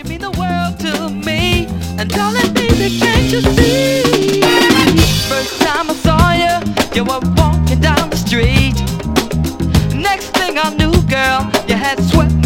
you mean the world to me. And darling, baby, can't you see? First time I saw you, you were walking down the street. Next thing I knew, girl, you had swept